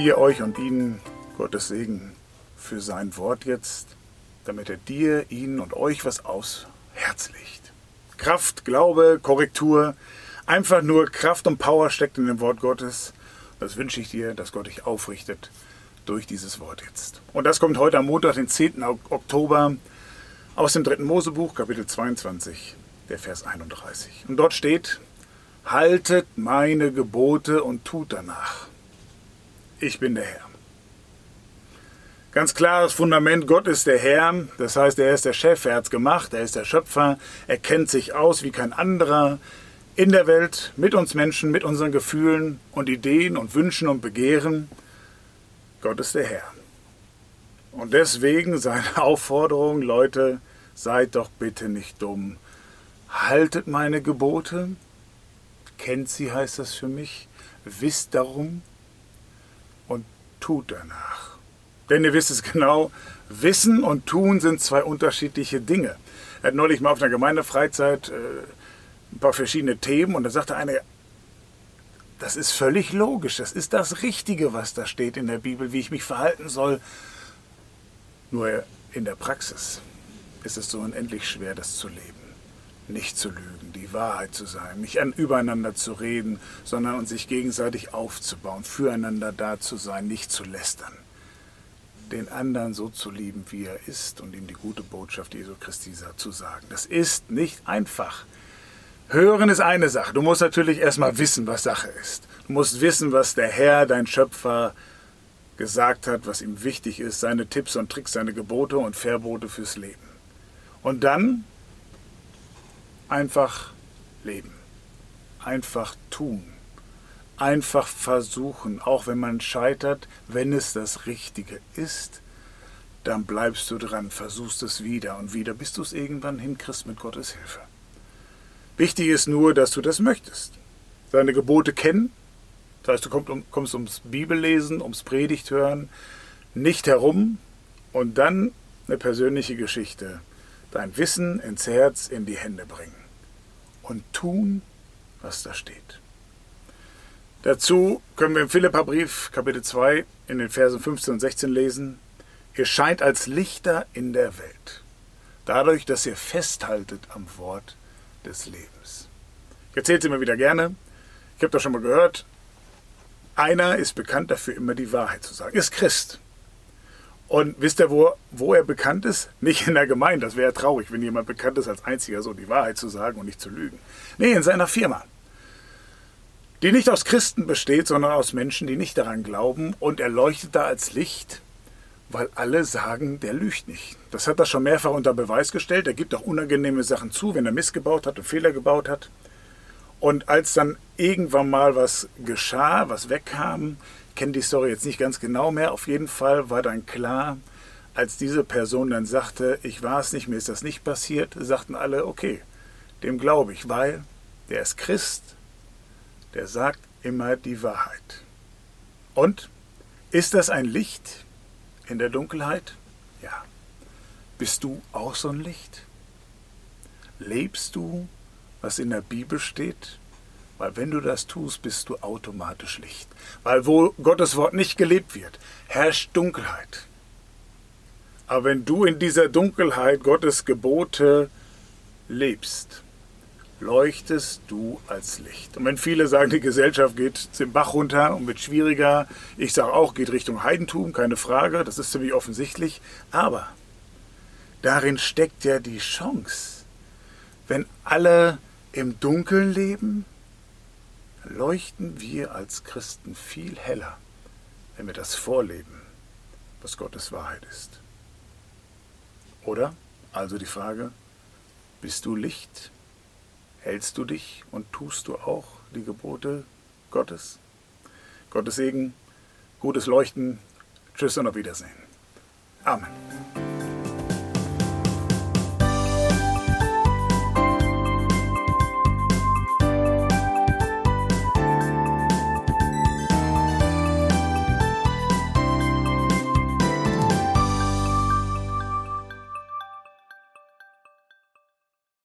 dir, euch und ihnen Gottes Segen für sein Wort jetzt, damit er dir, ihnen und euch was aufs Herz legt. Kraft, Glaube, Korrektur, einfach nur Kraft und Power steckt in dem Wort Gottes. Das wünsche ich dir, dass Gott dich aufrichtet durch dieses Wort jetzt. Und das kommt heute am Montag, den 10. Oktober, aus dem 3. Mosebuch, Kapitel 22, der Vers 31. Und dort steht: Haltet meine Gebote und tut danach. Ich bin der Herr. Ganz klares Fundament, Gott ist der Herr, das heißt, er ist der Chef, er hat es gemacht, er ist der Schöpfer, er kennt sich aus wie kein anderer in der Welt, mit uns Menschen, mit unseren Gefühlen und Ideen und Wünschen und Begehren. Gott ist der Herr. Und deswegen seine Aufforderung: Leute, seid doch bitte nicht dumm. Haltet meine Gebote, kennt sie, heißt das für mich, wisst darum und tut danach. Denn ihr wisst es genau, Wissen und Tun sind zwei unterschiedliche Dinge. Er hat neulich mal auf einer Gemeindefreizeit ein paar verschiedene Themen und da sagte einer: Das ist völlig logisch, das ist das Richtige, was da steht in der Bibel, wie ich mich verhalten soll. Nur in der Praxis ist es so unendlich schwer, das zu leben. Nicht zu lügen, die Wahrheit zu sagen, nicht übereinander zu reden, sondern uns sich gegenseitig aufzubauen, füreinander da zu sein, nicht zu lästern. Den anderen so zu lieben, wie er ist und ihm die gute Botschaft Jesu Christi zu sagen. Das ist nicht einfach. Hören ist eine Sache. Du musst natürlich erstmal wissen, was Sache ist. Du musst wissen, was der Herr, dein Schöpfer, gesagt hat, was ihm wichtig ist, seine Tipps und Tricks, seine Gebote und Verbote fürs Leben. Und dann einfach leben, einfach tun, einfach versuchen, auch wenn man scheitert, wenn es das Richtige ist, dann bleibst du dran, versuchst es wieder und wieder, bis du es irgendwann hinkriegst mit Gottes Hilfe. Wichtig ist nur, dass du das möchtest. Seine Gebote kennen, das heißt, du kommst ums Bibellesen, ums Predigthören nicht herum und dann eine persönliche Geschichte. Dein Wissen ins Herz, in die Hände bringen und tun, was da steht. Dazu können wir im Philipperbrief, Kapitel 2, in den Versen 15 und 16 lesen: Ihr scheint als Lichter in der Welt, dadurch, dass ihr festhaltet am Wort des Lebens. Ich erzähle es immer wieder gerne. Ich habe das schon mal gehört. Einer ist bekannt dafür, immer die Wahrheit zu sagen. Ist Christ. Und wisst ihr, wo er bekannt ist? Nicht in der Gemeinde. Das wäre ja traurig, wenn jemand bekannt ist, als einziger so die Wahrheit zu sagen und nicht zu lügen. Nee, in seiner Firma. Die nicht aus Christen besteht, sondern aus Menschen, die nicht daran glauben. Und er leuchtet da als Licht, weil alle sagen, der lügt nicht. Das hat er schon mehrfach unter Beweis gestellt. Er gibt auch unangenehme Sachen zu, wenn er Mist gebaut hat und Fehler gebaut hat. Und als dann irgendwann mal was geschah, was wegkam, ich kenne die Story jetzt nicht ganz genau mehr, auf jeden Fall war dann klar, als diese Person dann sagte, ich war es nicht, mir ist das nicht passiert, sagten alle, okay, dem glaube ich, weil der ist Christ, der sagt immer die Wahrheit. Und ist das ein Licht in der Dunkelheit? Ja. Bist du auch so ein Licht? Lebst du, was in der Bibel steht? Weil wenn du das tust, bist du automatisch Licht. Weil wo Gottes Wort nicht gelebt wird, herrscht Dunkelheit. Aber wenn du in dieser Dunkelheit Gottes Gebote lebst, leuchtest du als Licht. Und wenn viele sagen, die Gesellschaft geht den Bach runter und wird schwieriger, ich sage auch, geht Richtung Heidentum, keine Frage, das ist ziemlich offensichtlich. Aber darin steckt ja die Chance. Wenn alle im Dunkeln leben, leuchten wir als Christen viel heller, wenn wir das vorleben, was Gottes Wahrheit ist. Oder? Also die Frage, bist du Licht? Hältst du dich und tust du auch die Gebote Gottes? Gottes Segen, gutes Leuchten, tschüss und auf Wiedersehen. Amen.